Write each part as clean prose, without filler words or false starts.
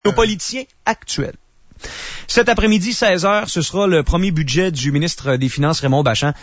Nos politiciens actuels. Cet après-midi, 16h, ce sera le premier budget du ministre des Finances, Raymond Bachand.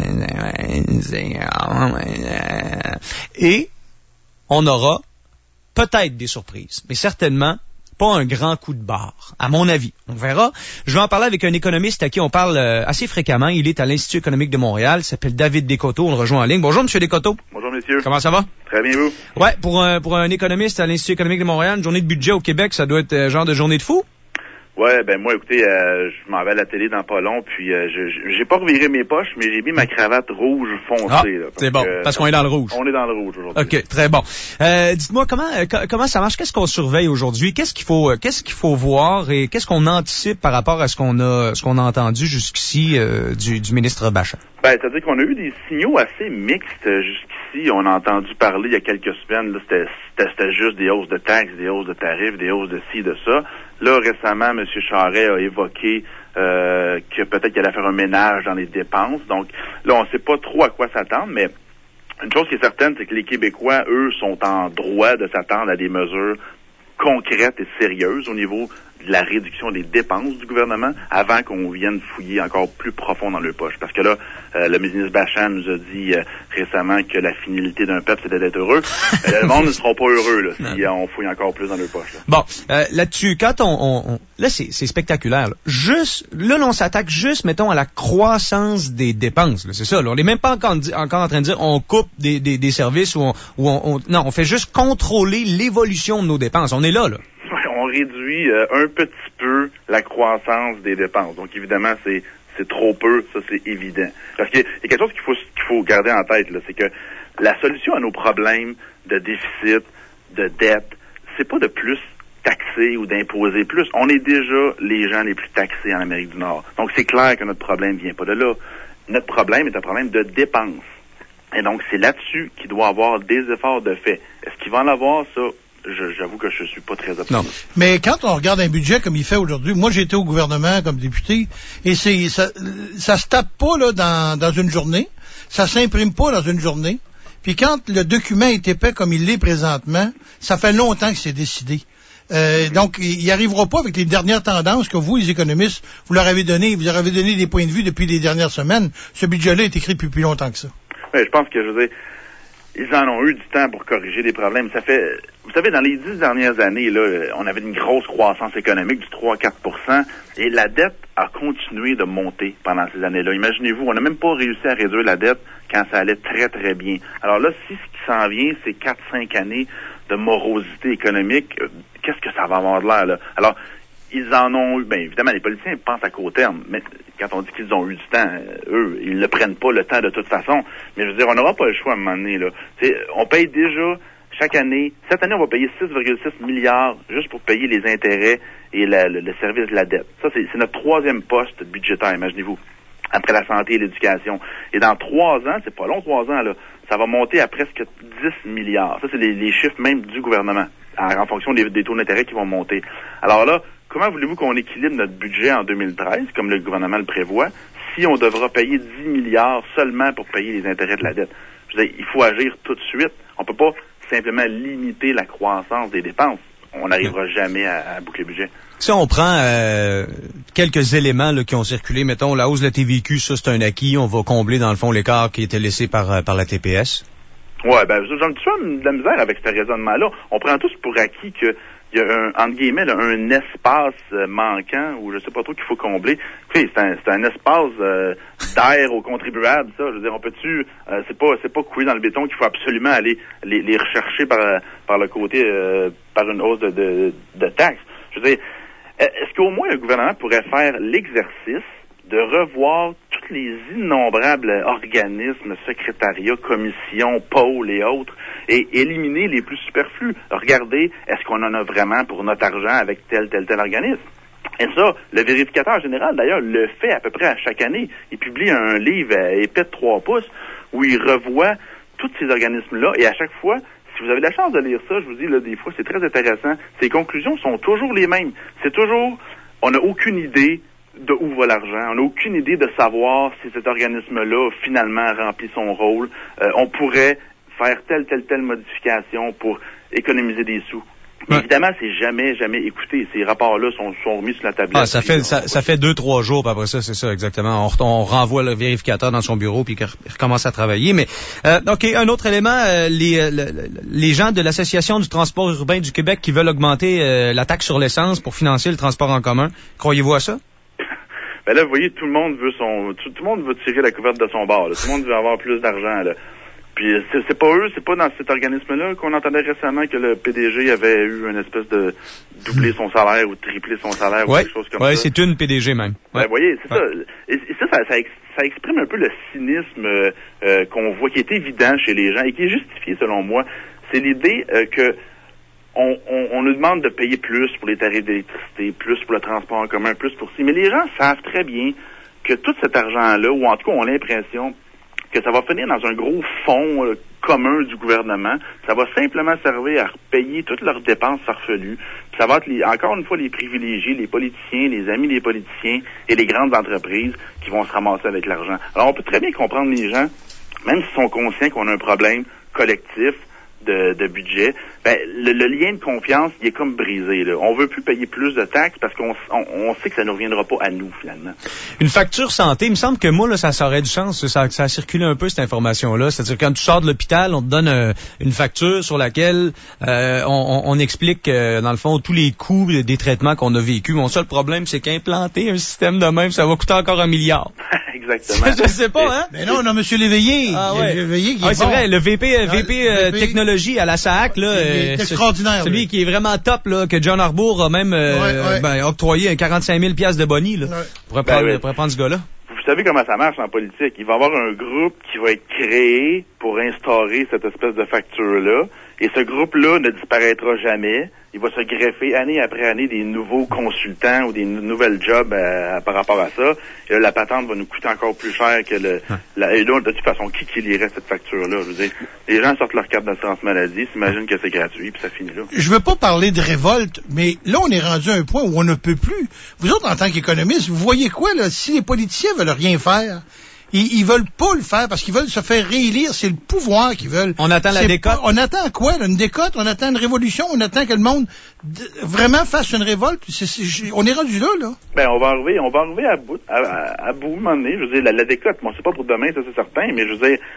Et on aura peut-être des surprises, mais certainement pas un grand coup de barre, à mon avis. On verra. Je vais en parler avec un économiste à qui on parle assez fréquemment. Il est à l'Institut économique de Montréal. Il s'appelle David Descoteaux. On le rejoint en ligne. Bonjour, M. Descoteaux. Bonjour, messieurs. Comment ça va? Très bien, vous? Ouais, pour un économiste à l'Institut économique de Montréal, une journée de budget au Québec, ça doit être genre de journée de fou? Ouais, ben moi, écoutez, je m'en vais à la télé dans pas long, puis j'ai pas reviré mes poches, mais j'ai mis ma cravate rouge foncée. Ah, là, c'est bon, parce qu'on est dans le rouge. On est dans le rouge aujourd'hui. OK, très bon. Dites-moi, comment ça marche? Qu'est-ce qu'on surveille aujourd'hui? Qu'est-ce qu'il faut voir et qu'est-ce qu'on anticipe par rapport à ce qu'on a entendu jusqu'ici du ministre Bachand? Ben, c'est-à-dire qu'on a eu des signaux assez mixtes jusqu'ici. On a entendu parler il y a quelques semaines, là, c'était juste des hausses de taxes, des hausses de tarifs, des hausses de ci, de ça. Là, récemment, M. Charest a évoqué que peut-être qu'il allait faire un ménage dans les dépenses. Donc, là, on ne sait pas trop à quoi s'attendre, mais une chose qui est certaine, c'est que les Québécois, eux, sont en droit de s'attendre à des mesures concrètes et sérieuses au niveau de la réduction des dépenses du gouvernement avant qu'on vienne fouiller encore plus profond dans leur poche. Parce que là, le ministre Bachand nous a dit récemment que la finalité d'un peuple, c'était d'être heureux. Le monde ne sera pas heureux là, si on fouille encore plus dans leur poche. Là. Bon, là-dessus, quand on là, c'est spectaculaire. Là. On s'attaque juste, mettons, à la croissance des dépenses. Là, c'est ça. Là. On n'est même pas encore en train de dire on coupe des services non, on fait juste contrôler l'évolution de nos dépenses. On est là. On réduit un petit peu la croissance des dépenses. Donc, évidemment, c'est trop peu, ça, c'est évident. Parce qu'il y a quelque chose qu'il faut garder en tête, là, c'est que la solution à nos problèmes de déficit, de dette, c'est pas de plus taxer ou d'imposer plus. On est déjà les gens les plus taxés en Amérique du Nord. Donc, c'est clair que notre problème vient pas de là. Notre problème est un problème de dépenses. Et donc, c'est là-dessus qu'il doit avoir des efforts de fait. Est-ce qu'il va en avoir, ça? J'avoue que je suis pas très optimiste. Non. Mais quand on regarde un budget comme il fait aujourd'hui, moi j'étais au gouvernement comme député, et ça se tape pas là dans une journée, ça s'imprime pas dans une journée. Puis quand le document est épais comme il l'est présentement, ça fait longtemps que c'est décidé. Donc, il arrivera pas avec les dernières tendances que vous, les économistes, vous leur avez donné des points de vue depuis les dernières semaines. Ce budget-là est écrit depuis plus longtemps que ça. Oui, je pense que, je veux dire, ils en ont eu du temps pour corriger des problèmes. Ça fait, vous savez, dans les 10 dernières années, là, on avait une grosse croissance économique du 3-4%, et la dette a continué de monter pendant ces années-là. Imaginez-vous, on n'a même pas réussi à réduire la dette quand ça allait très, très bien. Alors là, si ce qui s'en vient, c'est 4-5 années de morosité économique, qu'est-ce que ça va avoir de l'air, là? Alors, ils en ont eu, bien évidemment, les politiciens pensent à court terme, mais quand on dit qu'ils ont eu du temps, eux, ils ne prennent pas le temps de toute façon. Mais je veux dire, on n'aura pas le choix à un moment donné, là. On paye déjà, chaque année, cette année, on va payer 6,6 milliards juste pour payer les intérêts et le service de la dette. Ça, c'est notre troisième poste budgétaire, imaginez-vous, après la santé et l'éducation. Et dans 3 ans, c'est pas long, 3 ans, là, ça va monter à presque 10 milliards. Ça, c'est les chiffres même du gouvernement, en fonction des taux d'intérêt qui vont monter. Alors là, comment voulez-vous qu'on équilibre notre budget en 2013, comme le gouvernement le prévoit, si on devra payer 10 milliards seulement pour payer les intérêts de la dette? Je veux dire, il faut agir tout de suite. On peut pas simplement limiter la croissance des dépenses. On n'arrivera jamais à boucler le budget. Si on prend quelques éléments là, qui ont circulé, mettons, la hausse de la TVQ, ça c'est un acquis, on va combler dans le fond l'écart qui était laissé par la TPS. Ouais, ben j'ai un petit peu de la misère avec ce raisonnement-là. On prend tous pour acquis que il y a entre guillemets là, un espace manquant ou je sais pas trop qu'il faut combler. Écoutez, c'est un espace d'air aux contribuables, ça. Je veux dire, on peut-tu c'est pas couler dans le béton qu'il faut absolument aller les rechercher par le côté par une hausse de taxes. Je veux dire, est-ce qu'au moins le gouvernement pourrait faire l'exercice de revoir tous les innombrables organismes, secrétariats, commissions, pôles et autres, et éliminer les plus superflus. Regardez, est-ce qu'on en a vraiment pour notre argent avec tel organisme? Et ça, le vérificateur général, d'ailleurs, le fait à peu près à chaque année. Il publie un livre épais de 3 pouces où il revoit tous ces organismes-là, et à chaque fois, si vous avez la chance de lire ça, je vous dis, là, des fois, c'est très intéressant. Ses conclusions sont toujours les mêmes. C'est toujours, on n'a aucune idée de où va l'argent. On n'a aucune idée de savoir si cet organisme-là finalement remplit son rôle. On pourrait faire telle modification pour économiser des sous. Ouais. Évidemment, c'est jamais écouté. Ces rapports-là sont remis sur la tablette. Ah, ça fait 2-3 jours, puis après ça, c'est ça, exactement. On renvoie le vérificateur dans son bureau, puis il recommence à travailler. Mais, OK, un autre élément, les gens de l'Association du transport urbain du Québec qui veulent augmenter la taxe sur l'essence pour financer le transport en commun. Croyez-vous à ça? Ben là, vous voyez, tout le monde veut tirer la couverte de son bord, là. Tout le monde veut avoir plus d'argent, là. Puis c'est pas dans cet organisme-là qu'on entendait récemment que le PDG avait eu une espèce de doubler son salaire ou tripler son salaire ou quelque chose comme ça. Ouais, c'est une PDG même. Ouais. Ben, vous voyez, c'est ça. Et ça exprime un peu le cynisme qu'on voit, qui est évident chez les gens et qui est justifié selon moi. C'est l'idée que on nous demande de payer plus pour les tarifs d'électricité, plus pour le transport en commun, plus pour ci. Mais les gens savent très bien que tout cet argent-là, ou en tout cas ont l'impression que ça va finir dans un gros fonds commun du gouvernement. Ça va simplement servir à payer toutes leurs dépenses farfelues. Puis ça va être, encore une fois, les privilégiés, les politiciens, les amis des politiciens et les grandes entreprises qui vont se ramasser avec l'argent. Alors, on peut très bien comprendre les gens, même s'ils sont conscients qu'on a un problème collectif de budget, ben le lien de confiance, il est comme brisé, là. On veut plus payer plus de taxes parce qu'on sait que ça ne reviendra pas à nous, finalement. Une facture santé, il me semble que moi, là, ça aurait du sens. Ça a circulé un peu, cette information-là. C'est-à-dire, quand tu sors de l'hôpital, on te donne une facture sur laquelle on explique, dans le fond, tous les coûts des traitements qu'on a vécus. Mon seul problème, c'est qu'implanter un système de même, ça va coûter encore 1 milliard. Exactement. Je sais pas, hein? Mais non, on a M. Léveillé. Ah ouais. Léveillé qui est c'est bon. vrai, le VP technologie à la SAAC, là. C'est extraordinaire. Celui qui est vraiment top, là, que John Harbour a même octroyé 45 000 $ de boni, là. Pour prendre ce gars-là. Vous savez comment ça marche en politique. Il va y avoir un groupe qui va être créé pour instaurer cette espèce de facture-là. Et ce groupe-là ne disparaîtra jamais. Il va se greffer année après année des nouveaux consultants ou des nouvelles jobs par rapport à ça. Et là, la patente va nous coûter encore plus cher que et là, de toute façon, qui lirait cette facture-là? Je veux dire, les gens sortent leur carte d'assurance maladie, s'imaginent que c'est gratuit, puis ça finit là. Je veux pas parler de révolte, mais là, on est rendu à un point où on ne peut plus. Vous autres, en tant qu'économistes, vous voyez quoi, là? Si les politiciens veulent rien faire, ils veulent pas le faire parce qu'ils veulent se faire réélire. C'est le pouvoir qu'ils veulent. On attend la décote. On attend quoi, là? Une décote? On attend une révolution? On attend que le monde vraiment fasse une révolte? On est rendu là. Ben, on va arriver à bout, à un moment donné. Je veux dire, la décote, bon, c'est pas pour demain, ça c'est certain, mais je veux dire,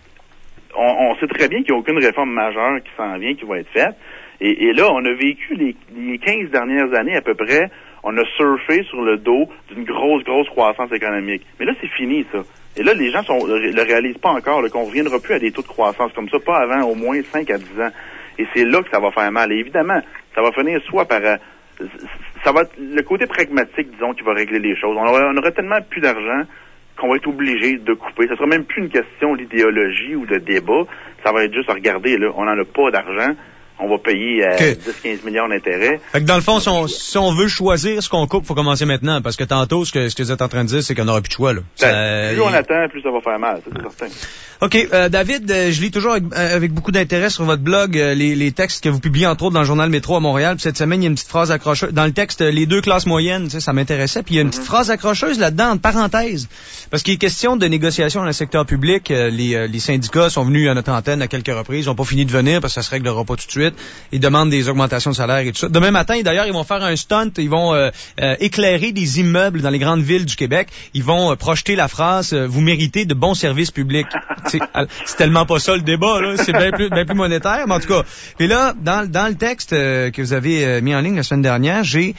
on sait très bien qu'il n'y a aucune réforme majeure qui s'en vient, qui va être faite. Et là, on a vécu les 15 dernières années à peu près, on a surfé sur le dos d'une grosse croissance économique. Mais là, c'est fini, ça. Et là, les gens le réalisent pas encore, qu'on ne reviendra plus à des taux de croissance comme ça, pas avant au moins 5 à 10 ans. Et c'est là que ça va faire mal. Et évidemment, ça va finir soit par... ça va être le côté pragmatique, disons, qui va régler les choses. On aura tellement plus d'argent qu'on va être obligé de couper. Ça sera même plus une question d'idéologie ou de débat. Ça va être juste à regarder, là, on n'en a pas d'argent. On va payer 10-15 millions d'intérêts. Fait que dans le fond, si on veut choisir ce qu'on coupe, faut commencer maintenant. Parce que tantôt, ce que vous êtes en train de dire, c'est qu'on n'aura plus de choix, là. Plus on attend, plus ça va faire mal, c'est certain. OK. David, je lis toujours avec beaucoup d'intérêt sur votre blog les textes que vous publiez, entre autres, dans le journal Métro à Montréal. Puis cette semaine, il y a une petite phrase accrocheuse. Dans le texte, les 2 classes moyennes, tu sais, ça m'intéressait. Puis il y a une petite phrase accrocheuse là-dedans, entre parenthèses. Parce qu'il est question de négociation dans le secteur public. Les syndicats sont venus à notre antenne à quelques reprises. Ils n'ont pas fini de venir parce que ça se réglera pas tout de suite. Ils demandent des augmentations de salaire et tout ça. Demain matin, d'ailleurs, ils vont faire un stunt. Ils vont éclairer des immeubles dans les grandes villes du Québec. Ils vont projeter la phrase « Vous méritez de bons services publics ». C'est tellement pas ça le débat, là. C'est bien plus monétaire, mais en tout cas. Puis là, dans le texte que vous avez mis en ligne la semaine dernière, j'ai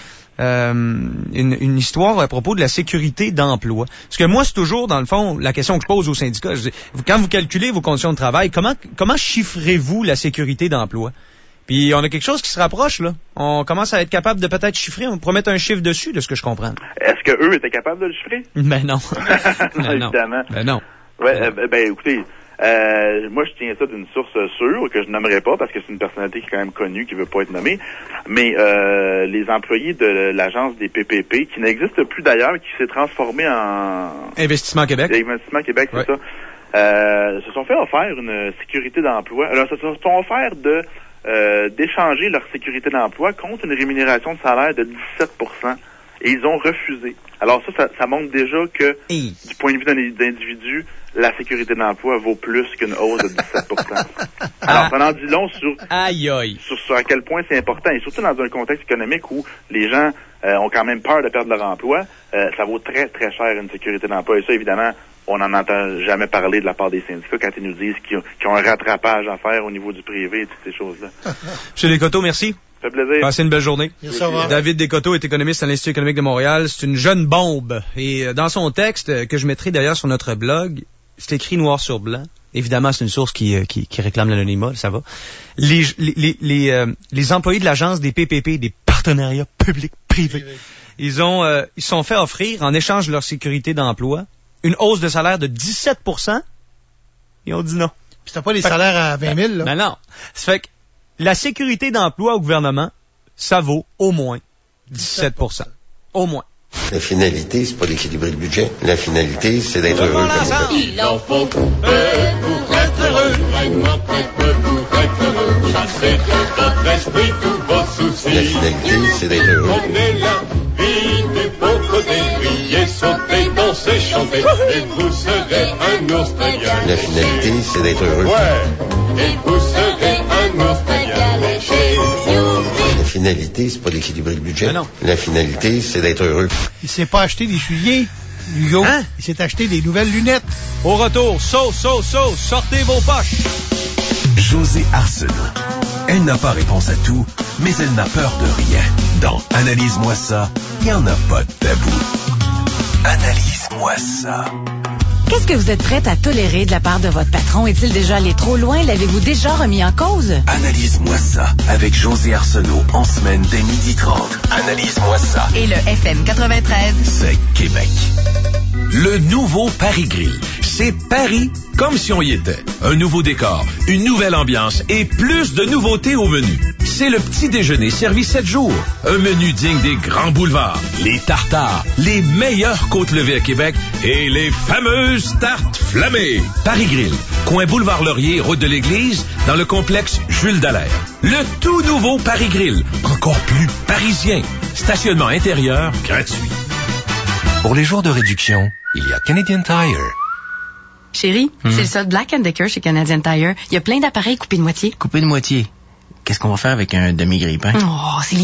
une histoire à propos de la sécurité d'emploi. Parce que moi, c'est toujours, dans le fond, la question que je pose aux syndicats. Je dis, quand vous calculez vos conditions de travail, comment chiffrez-vous la sécurité d'emploi? Puis on a quelque chose qui se rapproche, là. On commence à être capable de peut-être chiffrer, on pourrait mettre un chiffre dessus, de ce que je comprends. Est-ce que eux étaient capables de le chiffrer? Ben non. Évidemment. Ben non. Ouais, écoutez, moi je tiens ça d'une source sûre, que je nommerai pas, parce que c'est une personnalité qui est quand même connue, qui veut pas être nommée, mais les employés de l'agence des PPP, qui n'existe plus d'ailleurs, qui s'est transformé en... Investissement Québec. Investissement Québec, c'est ça. Se sont fait offrir une sécurité d'emploi. Alors, se sont offert d'échanger leur sécurité d'emploi contre une rémunération de salaire de 17%. Et ils ont refusé. Alors ça montre déjà que, du point de vue d'un individu, la sécurité de l'emploi vaut plus qu'une hausse de 17%. Alors, ça en dit long sur à quel point c'est important, et surtout dans un contexte économique où les gens ont quand même peur de perdre leur emploi, ça vaut très, très cher une sécurité de l'emploi. Et ça, évidemment, on n'en entend jamais parler de la part des syndicats quand ils nous disent qu'ils ont un rattrapage à faire au niveau du privé et toutes ces choses-là. M. Descoteaux, merci. Ça fait plaisir. Passez une belle journée. David Descoteaux est économiste à l'Institut économique de Montréal. C'est une jeune bombe. Et dans son texte, que je mettrai d'ailleurs sur notre blog, c'est écrit noir sur blanc. Évidemment, c'est une source qui réclame l'anonymat, ça va. Les employés de l'agence des PPP, des partenariats publics-privés, ils sont fait offrir, en échange de leur sécurité d'emploi, une hausse de salaire de 17%. Ils ont dit non. Puis t'as pas les salaires à 20 000, là? Ben non. Ça fait que la sécurité d'emploi au gouvernement, ça vaut au moins 17%. Au moins. La finalité, c'est pas d'équilibrer le budget. La finalité, c'est d'être heureux. Il en faut peu pour être heureux. Vraiment très peu pour être heureux. Chassez de votre esprit tous vos soucis. La finalité, c'est d'être heureux. Prenez la vie du beau côté. Riez, sautez, dansez, chantez. Et vous serez un ours très bien. La finalité, c'est d'être heureux. Ouais. Et vous serez un ours très bien léché. La finalité, c'est pas d'équilibrer le budget. Non. La finalité, c'est d'être heureux. Il s'est pas acheté des souliers, Hugo. Hein? Il s'est acheté des nouvelles lunettes. Au retour, sortez vos poches. Josée Arsenault. Elle n'a pas réponse à tout, mais elle n'a peur de rien. Dans Analyse-moi ça, il n'y en a pas de tabou. Analyse-moi ça. Qu'est-ce que vous êtes prête à tolérer de la part de votre patron? Est-il déjà allé trop loin? L'avez-vous déjà remis en cause? Analyse-moi ça avec Josée Arsenault en semaine dès 12h30. Analyse-moi ça. Et le FM 93. C'est Québec. Le nouveau Paris Grill. C'est Paris comme si on y était. Un nouveau décor, une nouvelle ambiance et plus de nouveautés au menu. C'est le petit déjeuner servi 7 jours. Un menu digne des grands boulevards, les tartares, les meilleures côtes levées à Québec et les fameuses tartes flammées. Paris Grill, coin Boulevard Laurier, route de l'église, dans le complexe Jules Dallaire. Le tout nouveau Paris Grill, encore plus parisien. Stationnement intérieur gratuit. Pour les jours de réduction, il y a Canadian Tire. Chérie, c'est le solde Black & Decker chez Canadian Tire. Il y a plein d'appareils coupés de moitié. Coupé de moitié. Qu'est-ce qu'on va faire avec un demi-grille-pain? Oh, c'est